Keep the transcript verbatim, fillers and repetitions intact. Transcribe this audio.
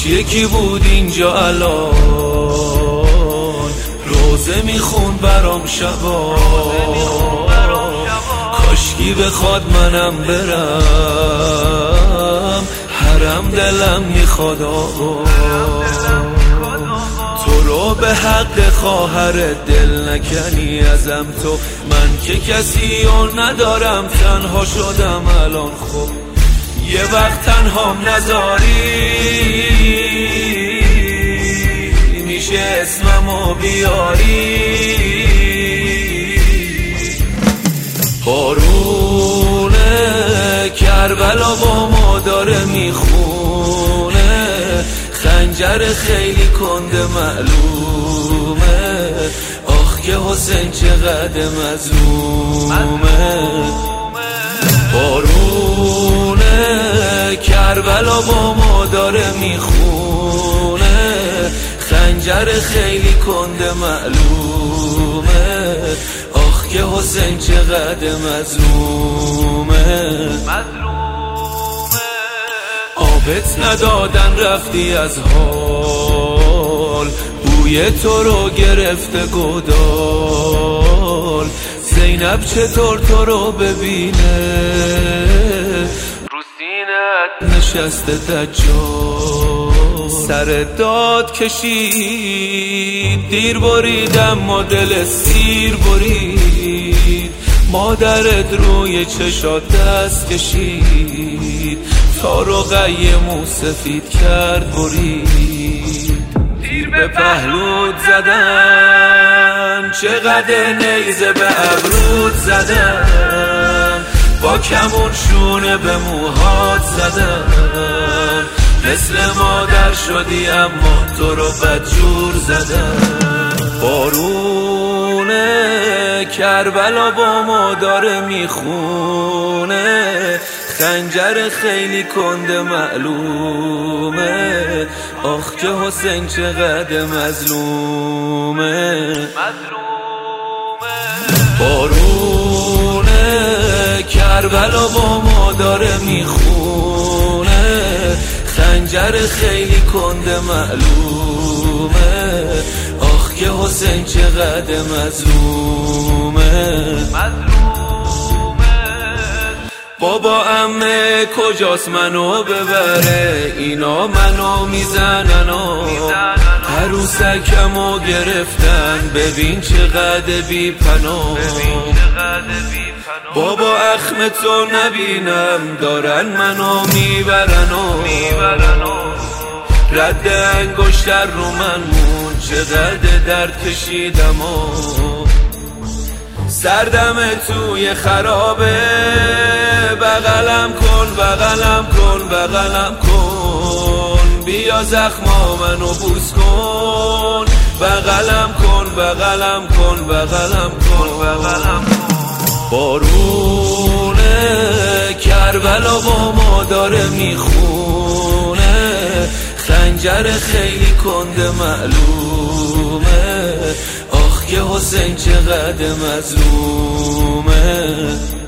کاش یکی بود اینجا الان روزه میخون برام شبان، کاشکی بخواد منم برم حرم دلم میخواد آقا. تو رو به حق خواهر دل نکنی ازم، تو من که کسی رو ندارم تنها شدم الان. خب یه وقت تنهام نذاری میشه اسممو بیاری. بارون کربلا با ما داره میخونه، خنجر خیلی کنده معلومه، آخ که حسین چقدر مظلومه. بارون کربلا با ما داره میخونه، خنجر خیلی کنده معلومه، آخ که حسین چقدر مظلومه. آبت ندادن رفتی از حال، بوی تو رو گرفته گودال. زینب چطور تو رو ببینه، رو سینت نشسته دجال. سر داد کشید دیر بریدم ما دل سیر برید، مادرت روی چشات دست کشید، تا رو قیمو سفید کرد برید. تیر به پهلوت زدن چقدر نیزه به ابرود زدن، با کمون شونه به موهات زدن. مثل مادر شدی اما تو رو بدجور زدن. بارون کربلا با ما داره میخونه، خنجر خیلی کنده معلومه، آخ که حسین چقدر مظلومه. بارون کربلا با ما داره میخونه، خنجر خیلی کنده معلومه، آخ که حسین چقدر مظلومه. بابا عمه کجاست منو ببره، اینا منو میزنن و عروسکمو گرفتن، ببین چقدر بی پناه. بابا اخمتو نبینم دارن منو میبرن و رد انگشتر رو من مون، چقدر درد کشیدم و سردم توی خرابه. بغلم کن بغلم کن بغلم کن، بیا زخما منو بوس کن. بغلم کن بغلم کن بغلم کن بغلم کن. بارون کربلا با ما داره میخونه، خنجر خیلی کنده معلومه، آخ که حسین چقدر مظلومه.